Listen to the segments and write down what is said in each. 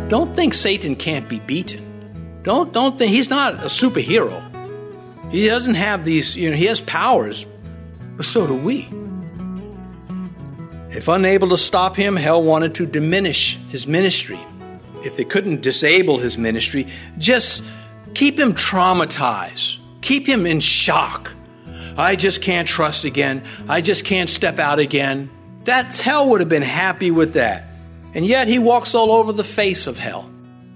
Don't think Satan can't be beaten. Don't think he's not a superhero. He doesn't have these, he has powers, but so do we. If unable to stop him, hell wanted to diminish his ministry. If they couldn't disable his ministry, just keep him traumatized. Keep him in shock. I just can't trust again. I just can't step out again. Hell would have been happy with that. And yet he walks all over the face of hell.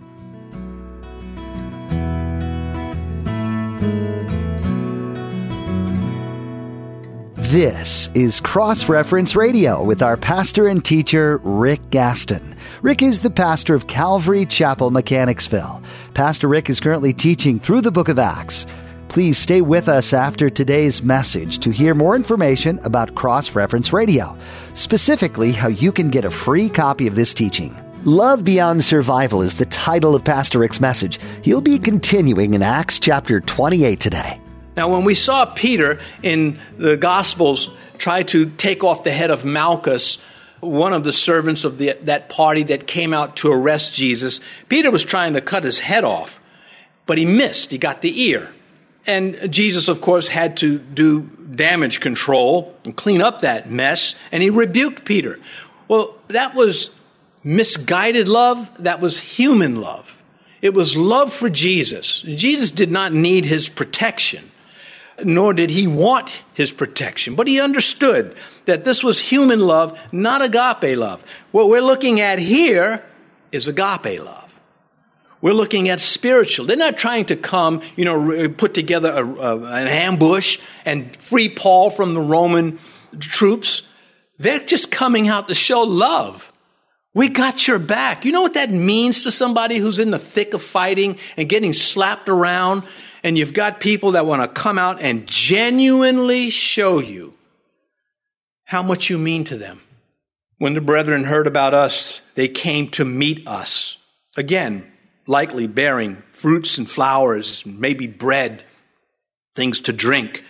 This is Cross Reference Radio with our pastor and teacher, Rick Gaston. Rick is the pastor of Calvary Chapel, Mechanicsville. Pastor Rick is currently teaching through the book of Acts. Please stay with us after today's message to hear more information about Cross Reference Radio, specifically how you can get a free copy of this teaching. Love Beyond Survival is the title of Pastor Rick's message. He'll be continuing in Acts chapter 28 today. Now, when we saw Peter in the Gospels try to take off the head of Malchus, one of the servants of that party that came out to arrest Jesus, Peter was trying to cut his head off, but he missed. He got the ear. And Jesus, of course, had to do damage control and clean up that mess, and he rebuked Peter. Well, that was misguided love. That was human love. It was love for Jesus. Jesus did not need his protection, nor did he want his protection. But he understood that this was human love, not agape love. What we're looking at here is agape love. We're looking at spiritual. They're not trying to come, put together an ambush and free Paul from the Roman troops. They're just coming out to show love. We got your back. You know what that means to somebody who's in the thick of fighting and getting slapped around? And you've got people that want to come out and genuinely show you how much you mean to them. When the brethren heard about us, they came to meet us. Again, likely bearing fruits and flowers, maybe bread, things to drink.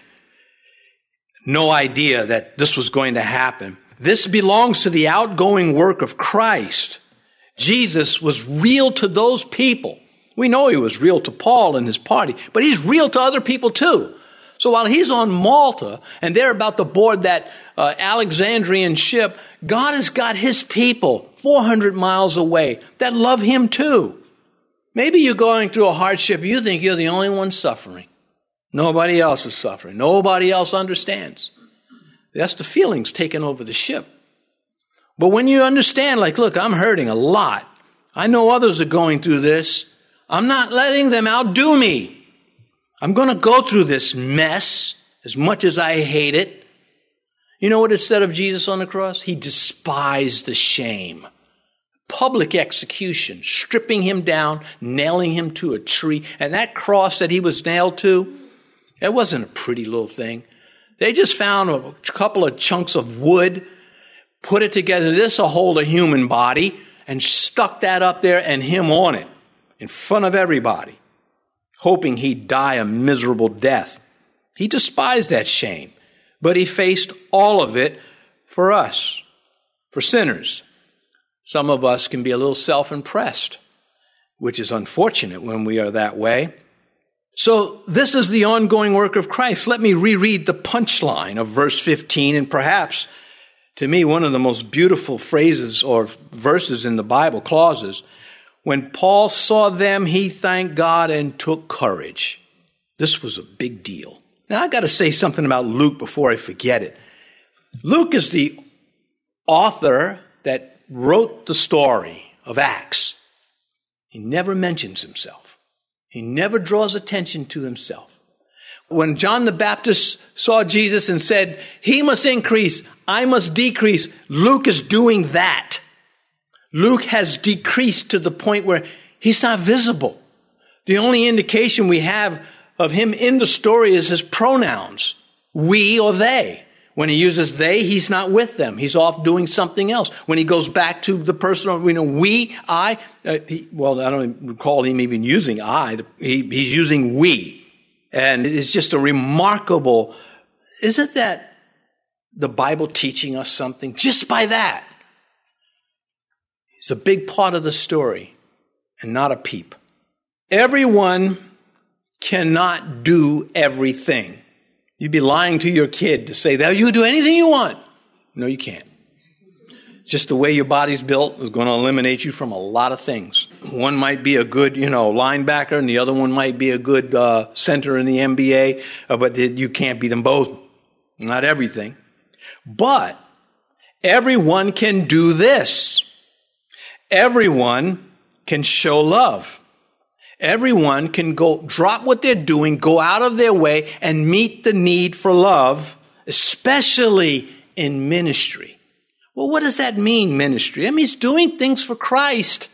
No idea that this was going to happen. This belongs to the outgoing work of Christ. Jesus was real to those people. We know he was real to Paul and his party, but he's real to other people too. So while he's on Malta and they're about to board that Alexandrian ship, God has got his people 400 miles away that love him too. Maybe you're going through a hardship. You think you're the only one suffering. Nobody else is suffering. Nobody else understands. That's the feelings taking over the ship. But when you understand, look, I'm hurting a lot. I know others are going through this. I'm not letting them outdo me. I'm going to go through this mess as much as I hate it. You know what it said of Jesus on the cross? He despised the shame. Public execution, stripping him down, nailing him to a tree. And that cross that he was nailed to, it wasn't a pretty little thing. They just found a couple of chunks of wood, put it together. This will hold a human body, and stuck that up there and him on it in front of everybody, hoping he'd die a miserable death. He despised that shame, but he faced all of it for us, for sinners. Some of us can be a little self-impressed, which is unfortunate when we are that way. So this is the ongoing work of Christ. Let me reread the punchline of verse 15, and perhaps, to me, one of the most beautiful phrases or verses in the Bible, clauses. When Paul saw them, he thanked God and took courage. This was a big deal. Now, I got to say something about Luke before I forget it. Luke is the author that wrote the story of Acts. He never mentions himself. He never draws attention to himself. When John the Baptist saw Jesus and said, he must increase, I must decrease, Luke is doing that. Luke has decreased to the point where he's not visible. The only indication we have of him in the story is his pronouns, we or they. When he uses they, he's not with them. He's off doing something else. When he goes back to the personal, we, I, I don't recall him even using I. He's using we. And it's just a remarkable, isn't that the Bible teaching us something? Just by that. It's a big part of the story. and not a peep. Everyone cannot do everything. You'd be lying to your kid to say that you can do anything you want. No, you can't. Just the way your body's built is going to eliminate you from a lot of things. One might be a good, linebacker, and the other one might be a good center in the NBA, but you can't be them both. Not everything. But everyone can do this. Everyone can show love. Everyone can go drop what they're doing, go out of their way, and meet the need for love, especially in ministry. Well, what does that mean, ministry? It means doing things for Christ,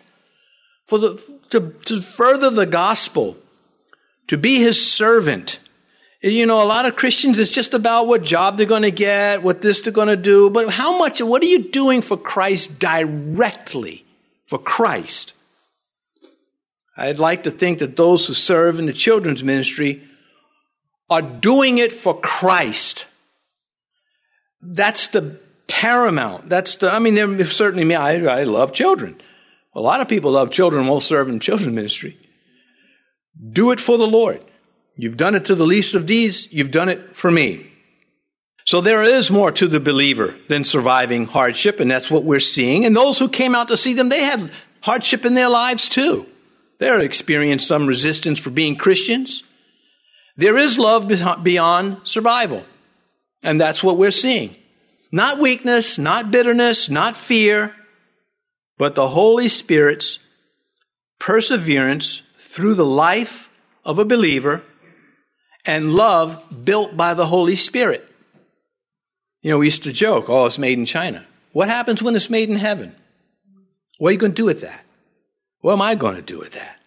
to further the gospel, to be his servant. A lot of Christians, it's just about what job they're going to get, what this they're going to do. But what are you doing for Christ directly for Christ? I'd like to think that those who serve in the children's ministry are doing it for Christ. That's the paramount. Certainly me, I love children. A lot of people love children and will serve in children's ministry. Do it for the Lord. You've done it to the least of these. You've done it for me. So there is more to the believer than surviving hardship, and that's what we're seeing. And those who came out to see them, they had hardship in their lives too. They experienced some resistance for being Christians. There is love beyond survival, and that's what we're seeing. Not weakness, not bitterness, not fear, but the Holy Spirit's perseverance through the life of a believer and love built by the Holy Spirit. We used to joke, it's made in China. What happens when it's made in heaven? What are you going to do with that? What am I going to do with that?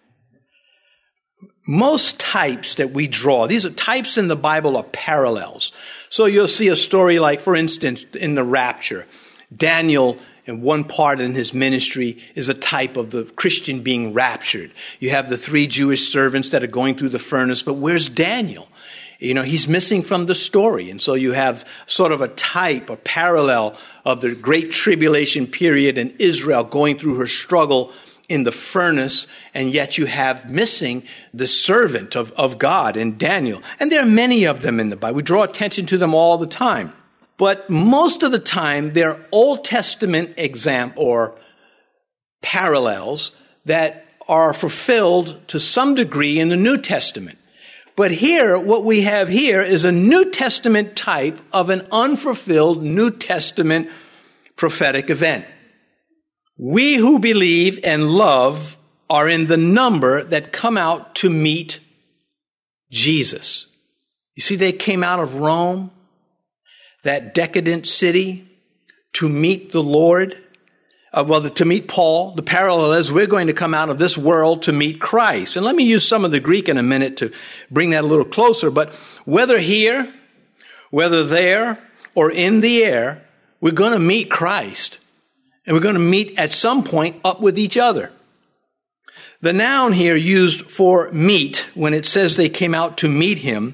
Most types that we draw, these are types in the Bible, are parallels. So you'll see a story like, for instance, in the rapture, Daniel, in one part in his ministry, is a type of the Christian being raptured. You have the 3 Jewish servants that are going through the furnace, but where's Daniel? He's missing from the story. And so you have sort of a type, a parallel of the great tribulation period in Israel going through her struggle in the furnace, and yet you have missing the servant of God in Daniel. And there are many of them in the Bible. We draw attention to them all the time. But most of the time, they're Old Testament or parallels that are fulfilled to some degree in the New Testament. But here, what we have here is a New Testament type of an unfulfilled New Testament prophetic event. We who believe and love are in the number that come out to meet Jesus. You see, they came out of Rome, that decadent city, to meet the Lord. To meet Paul. The parallel is we're going to come out of this world to meet Christ. And let me use some of the Greek in a minute to bring that a little closer. But whether here, whether there, or in the air, we're going to meet Christ. And we're going to meet at some point up with each other. The noun here used for meet, when it says they came out to meet him,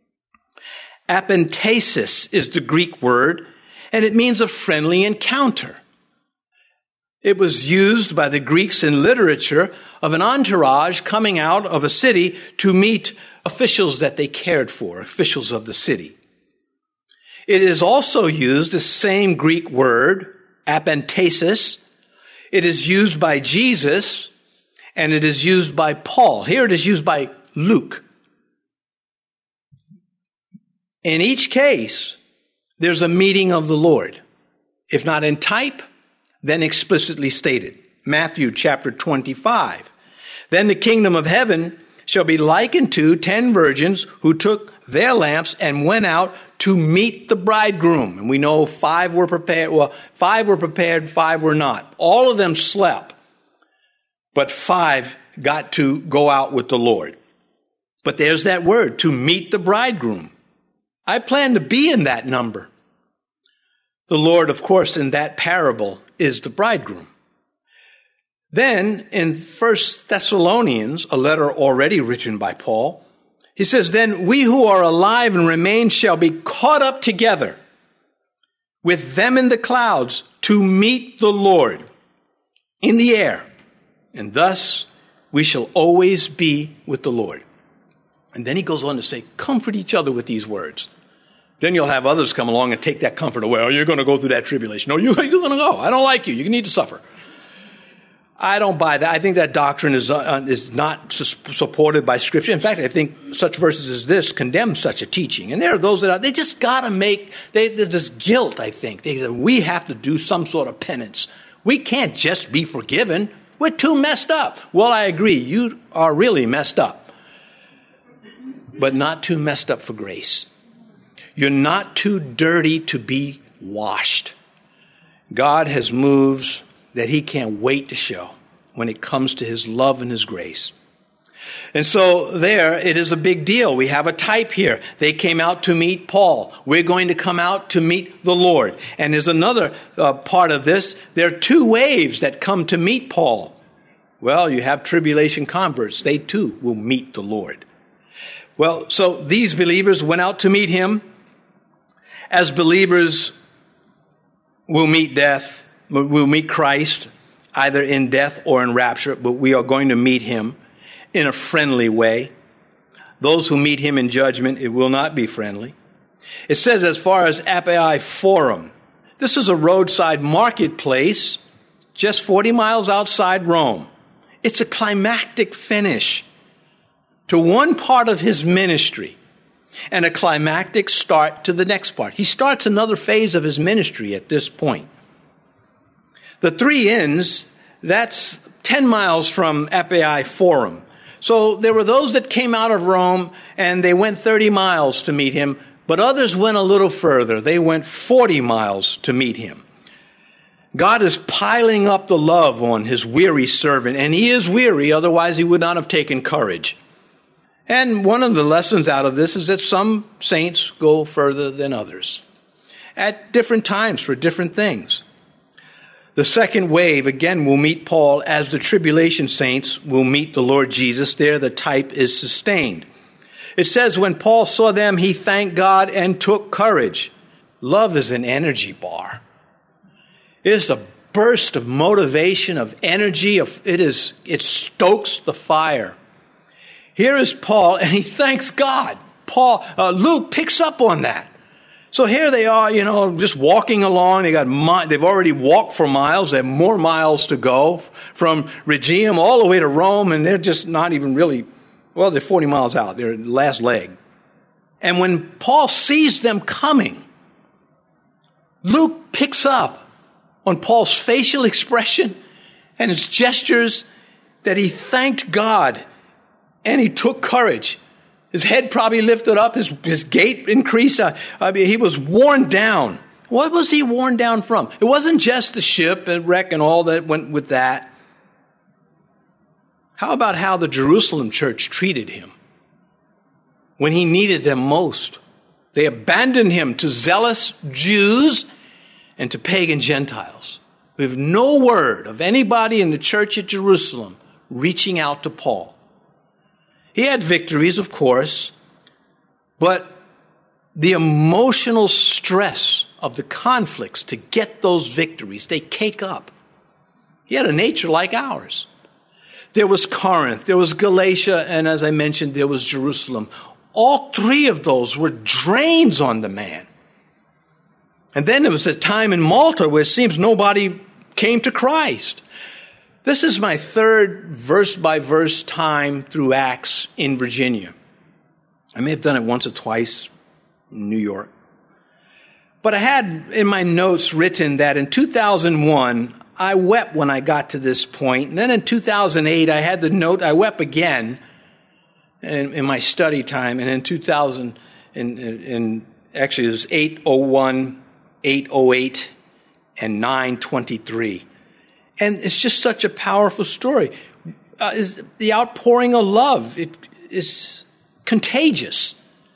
apenthesis is the Greek word, and it means a friendly encounter. It was used by the Greeks in literature of an entourage coming out of a city to meet officials that they cared for, officials of the city. It is also used, the same Greek word, apenthesis. It is used by Jesus, and it is used by Paul. Here it is used by Luke. In each case, there's a meeting of the Lord. If not in type, then explicitly stated. Matthew chapter 25. Then the kingdom of heaven shall be likened to 10 virgins who took their lamps and went out to meet the bridegroom. And we know 5 were prepared. Well, 5 were prepared, 5 were not. All of them slept, but 5 got to go out with the Lord. But there's that word, to meet the bridegroom. I plan to be in that number. The Lord, of course, in that parable is the bridegroom. Then in 1 Thessalonians, a letter already written by Paul, he says, then we who are alive and remain shall be caught up together with them in the clouds to meet the Lord in the air. And thus we shall always be with the Lord. And then he goes on to say, comfort each other with these words. Then you'll have others come along and take that comfort away. Oh, you're going to go through that tribulation. No, you're going to go. I don't like you. You need to suffer. I don't buy that. I think that doctrine is not supported by Scripture. In fact, I think such verses as this condemn such a teaching. And there are those that they just got to there's this guilt, I think. We have to do some sort of penance. We can't just be forgiven. We're too messed up. Well, I agree. You are really messed up. But not too messed up for grace. You're not too dirty to be washed. God has moves that he can't wait to show when it comes to his love and his grace. And so there, it is a big deal. We have a type here. They came out to meet Paul. We're going to come out to meet the Lord. And there's another part of this. There are two waves that come to meet Paul. Well, you have tribulation converts. They too will meet the Lord. Well, so these believers went out to meet him. As believers will meet death, we'll meet Christ either in death or in rapture, but we are going to meet him in a friendly way. Those who meet him in judgment, it will not be friendly. It says as far as Appii Forum, this is a roadside marketplace just 40 miles outside Rome. It's a climactic finish to one part of his ministry and a climactic start to the next part. He starts another phase of his ministry at this point. The Three Inns, that's 10 miles from Appii Forum. So there were those that came out of Rome and they went 30 miles to meet him, but others went a little further. They went 40 miles to meet him. God is piling up the love on his weary servant, and he is weary, otherwise he would not have taken courage. And one of the lessons out of this is that some saints go further than others at different times for different things. The second wave, again, will meet Paul as the tribulation saints will meet the Lord Jesus. There the type is sustained. It says when Paul saw them, he thanked God and took courage. Love is an energy bar. It is a burst of motivation, of energy. It stokes the fire. Here is Paul, and he thanks God. Luke picks up on that. So here they are, just walking along. They've already walked for miles. They have more miles to go from Rhegium all the way to Rome, and they're just not even really, they're 40 miles out. They're the last leg. And when Paul sees them coming, Luke picks up on Paul's facial expression and his gestures that he thanked God. And he took courage. His head probably lifted up. His gait increased. He was worn down. What was he worn down from? It wasn't just the ship and wreck and all that went with that. How about how the Jerusalem church treated him when he needed them most? They abandoned him to zealous Jews and to pagan Gentiles. We have no word of anybody in the church at Jerusalem reaching out to Paul. He had victories, of course, but the emotional stress of the conflicts to get those victories, they cake up. He had a nature like ours. There was Corinth, there was Galatia, and as I mentioned, there was Jerusalem. All three of those were drains on the man. And then there was a time in Malta where it seems nobody came to Christ. This is my third verse-by-verse time through Acts in Virginia. I may have done it once or twice in New York. But I had in my notes written that in 2001, I wept when I got to this point. And then in 2008, I had the note, I wept again in my study time. And in 2000, actually it was 801, 808, and 923. And it's just such a powerful story. The outpouring of love, it is contagious.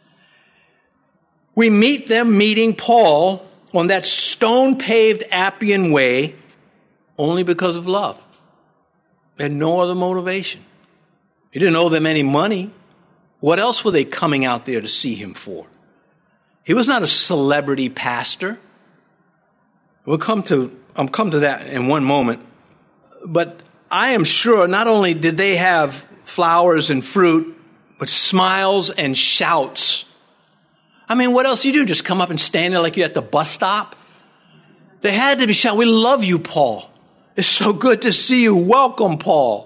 We meet them meeting Paul on that stone-paved Appian Way only because of love. They had no other motivation. He didn't owe them any money. What else were they coming out there to see him for? He was not a celebrity pastor. I'll come to that in one moment. But I am sure not only did they have flowers and fruit, but smiles and shouts. I mean, what else do you do? Just come up and stand there like you're at the bus stop? They had to be shouting, "We love you, Paul. It's so good to see you. Welcome, Paul."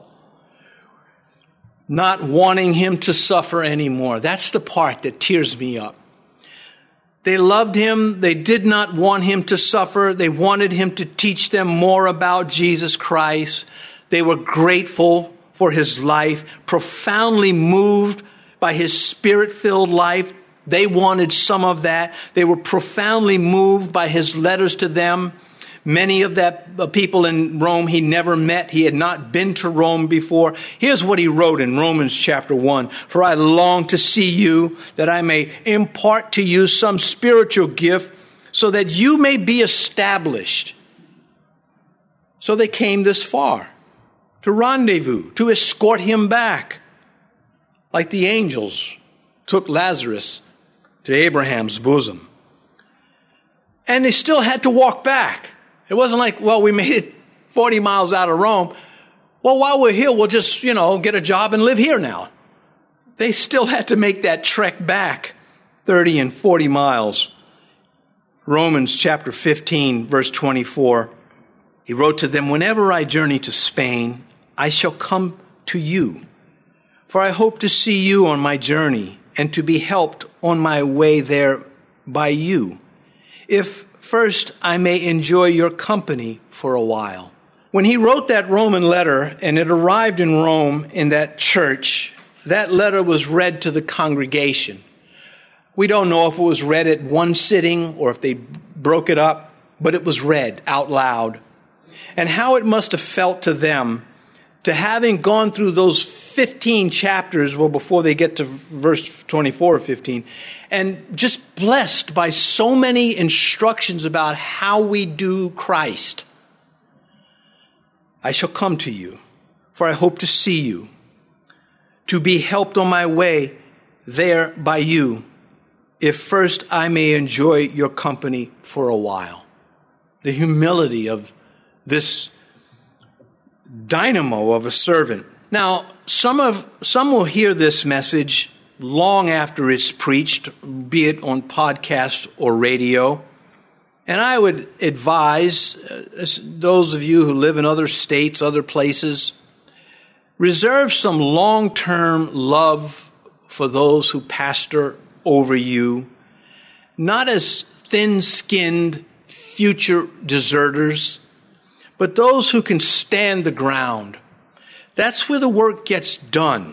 Not wanting him to suffer anymore. That's the part that tears me up. They loved him. They did not want him to suffer. They wanted him to teach them more about Jesus Christ. They were grateful for his life, profoundly moved by his spirit-filled life. They wanted some of that. They were profoundly moved by his letters to them. Many of the people in Rome he never met. He had not been to Rome before. Here's what he wrote in Romans chapter 1. "For I long to see you, that I may impart to you some spiritual gift, so that you may be established." So they came this far to rendezvous, to escort him back, like the angels took Lazarus to Abraham's bosom. And they still had to walk back. It wasn't like, well, we made it 40 miles out of Rome. Well, while we're here, we'll just, get a job and live here now. They still had to make that trek back 30 and 40 miles. Romans chapter 15, verse 24. He wrote to them, "Whenever I journey to Spain, I shall come to you. For I hope to see you on my journey and to be helped on my way there by you, if first I may enjoy your company for a while." When he wrote that Roman letter and it arrived in Rome in that church, that letter was read to the congregation. We don't know if it was read at one sitting or if they broke it up, but it was read out loud. And how it must have felt to them to having gone through those 15 chapters, well, before they get to verse 24 or 15, and just blessed by so many instructions about how we do Christ. "I shall come to you, for I hope to see you, to be helped on my way there by you, if first I may enjoy your company for a while." The humility of this dynamo of a servant. Now, some will hear this message long after it's preached, be it on podcast or radio. And I would advise those of you who live in other states, other places, reserve some long-term love for those who pastor over you, not as thin-skinned future deserters, but those who can stand the ground. That's where the work gets done.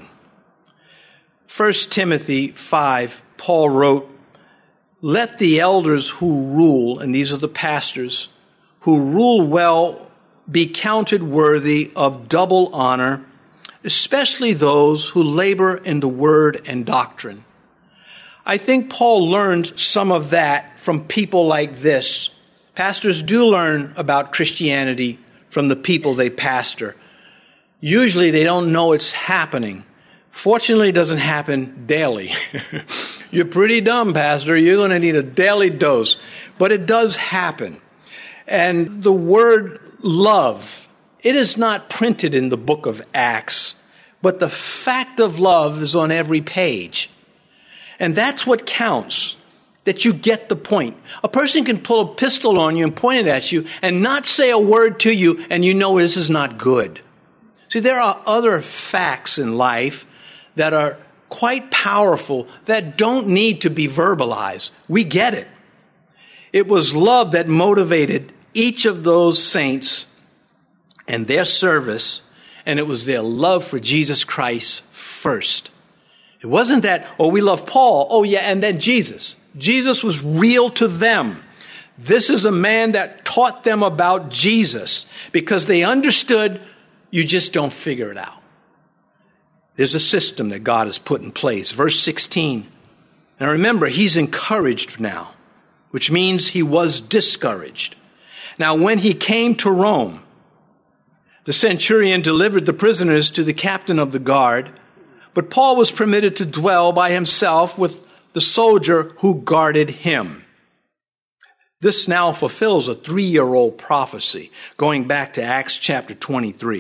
1 Timothy 5, Paul wrote, "Let the elders who rule," and these are the pastors, "who rule well be counted worthy of double honor, especially those who labor in the word and doctrine." I think Paul learned some of that from people like this. Pastors do learn about Christianity from the people they pastor. Usually they don't know it's happening. Fortunately, it doesn't happen daily. You're pretty dumb, Pastor. You're going to need a daily dose. But it does happen. And the word love, it is not printed in the book of Acts, but the fact of love is on every page. And that's what counts. That you get the point. A person can pull a pistol on you and point it at you and not say a word to you, and you know this is not good. See, there are other facts in life that are quite powerful that don't need to be verbalized. We get it. It was love that motivated each of those saints and their service, and it was their love for Jesus Christ first. It wasn't that, oh, we love Paul, oh yeah, and then Jesus. Jesus was real to them. This is a man that taught them about Jesus because they understood you just don't figure it out. There's a system that God has put in place. Verse 16. Now remember, he's encouraged now, which means he was discouraged. Now when he came to Rome, the centurion delivered the prisoners to the captain of the guard, but Paul was permitted to dwell by himself with the soldier who guarded him. This now fulfills a 3-year-old prophecy, going back to Acts chapter 23.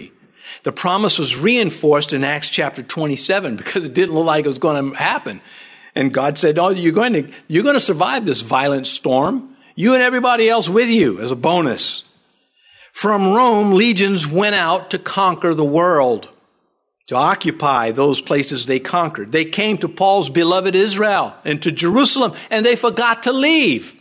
The promise was reinforced in Acts chapter 27 because it didn't look like it was going to happen. And God said, "Oh, you're going to survive this violent storm. You and everybody else with you," as a bonus. From Rome, legions went out to conquer the world, to occupy those places they conquered. They came to Paul's beloved Israel and to Jerusalem, and they forgot to leave.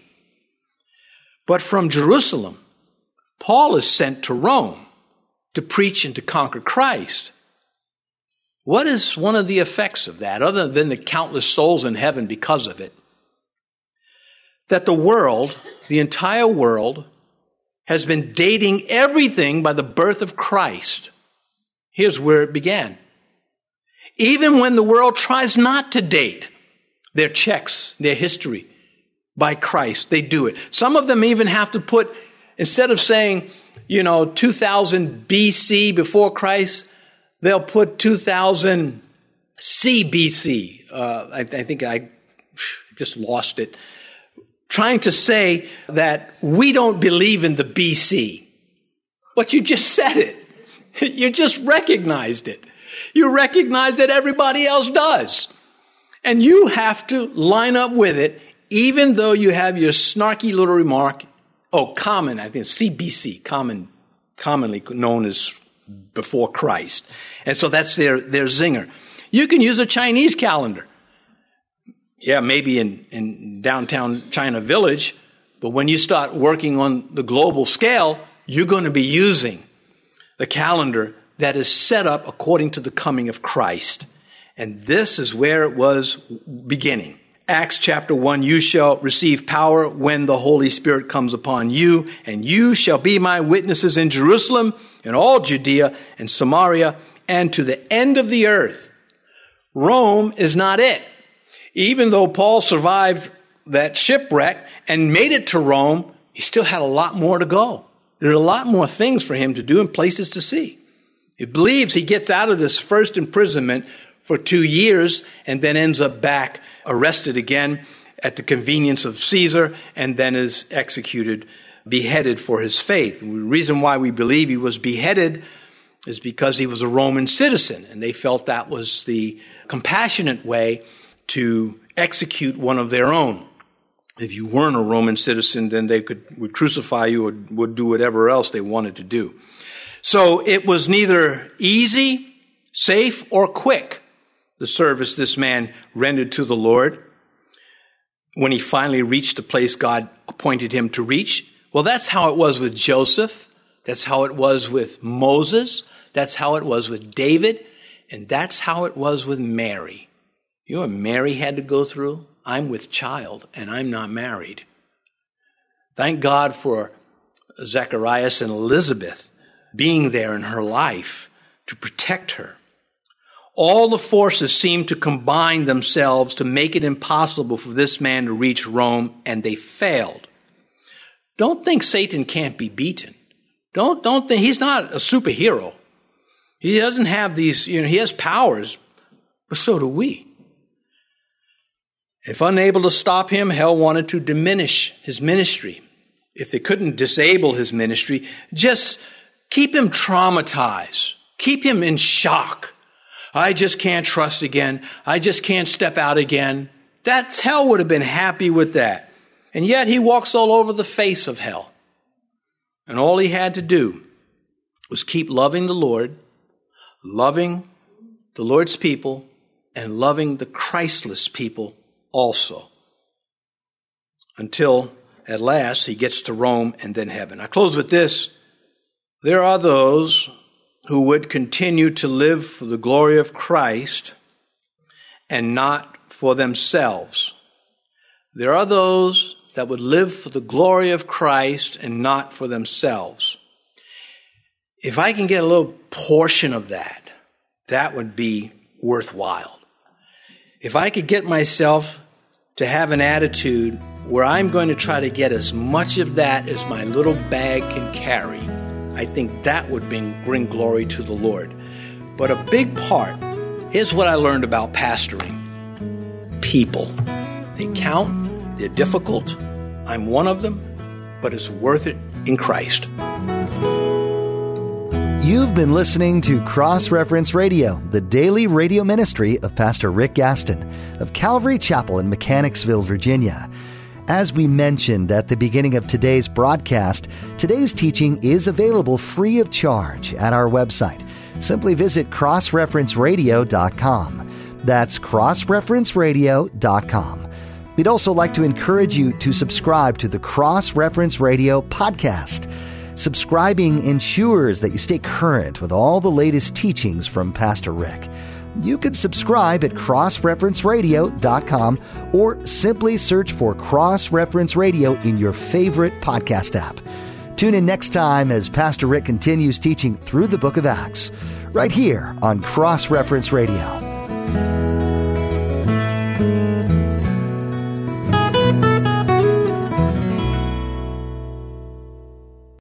But from Jerusalem, Paul is sent to Rome to preach and to conquer Christ. What is one of the effects of that, other than the countless souls in heaven because of it? That the world, the entire world, has been dating everything by the birth of Christ. Here's where it began. Even when the world tries not to date their checks, their history by Christ, they do it. Some of them even have to put, instead of saying, 2000 BC before Christ, they'll put 2000 CBC. I think I just lost it. Trying to say that we don't believe in the BC. But you just said it. You just recognized it. You recognize that everybody else does. And you have to line up with it, even though you have your snarky little remark, common, I think CBC, commonly known as before Christ. And so that's their zinger. You can use a Chinese calendar. Yeah, maybe in downtown China Village, but when you start working on the global scale, you're going to be using the calendar that is set up according to the coming of Christ. And this is where it was beginning. Acts chapter 1, you shall receive power when the Holy Spirit comes upon you, and you shall be my witnesses in Jerusalem, in all Judea and Samaria, and to the end of the earth. Rome is not it. Even though Paul survived that shipwreck and made it to Rome, he still had a lot more to go. There are a lot more things for him to do and places to see. He believes he gets out of this first imprisonment for 2 years and then ends up back arrested again at the convenience of Caesar and then is executed, beheaded for his faith. And the reason why we believe he was beheaded is because he was a Roman citizen, and they felt that was the compassionate way to execute one of their own. If you weren't a Roman citizen, then they would crucify you or would do whatever else they wanted to do. So it was neither easy, safe, or quick, the service this man rendered to the Lord when he finally reached the place God appointed him to reach. Well, that's how it was with Joseph. That's how it was with Moses. That's how it was with David. And that's how it was with Mary. You know what Mary had to go through? I'm with child and I'm not married. Thank God for Zacharias and Elizabeth being there in her life to protect her. All the forces seemed to combine themselves to make it impossible for this man to reach Rome, and they failed. Don't think Satan can't be beaten. Don't think he's not a superhero. He doesn't have these, he has powers, but so do we. If unable to stop him, hell wanted to diminish his ministry. If they couldn't disable his ministry, just keep him traumatized. Keep him in shock. I just can't trust again. I just can't step out again. That's hell would have been happy with that. And yet he walks all over the face of hell. And all he had to do was keep loving the Lord, loving the Lord's people, and loving the Christless people also. Until at last he gets to Rome and then heaven. I close with this. There are those who would continue to live for the glory of Christ and not for themselves. There are those that would live for the glory of Christ and not for themselves. If I can get a little portion of that, that would be worthwhile. If I could get myself to have an attitude where I'm going to try to get as much of that as my little bag can carry, I think that would bring glory to the Lord. But a big part, here's what I learned about pastoring. People. They count, they're difficult. I'm one of them, but it's worth it in Christ. You've been listening to Cross Reference Radio, the daily radio ministry of Pastor Rick Gaston of Calvary Chapel in Mechanicsville, Virginia. As we mentioned at the beginning of today's broadcast, today's teaching is available free of charge at our website. Simply visit crossreferenceradio.com. That's crossreferenceradio.com. We'd also like to encourage you to subscribe to the Cross Reference Radio podcast. Subscribing ensures that you stay current with all the latest teachings from Pastor Rick. You can subscribe at crossreferenceradio.com or simply search for Cross Reference Radio in your favorite podcast app. Tune in next time as Pastor Rick continues teaching through the book of Acts, right here on Cross Reference Radio.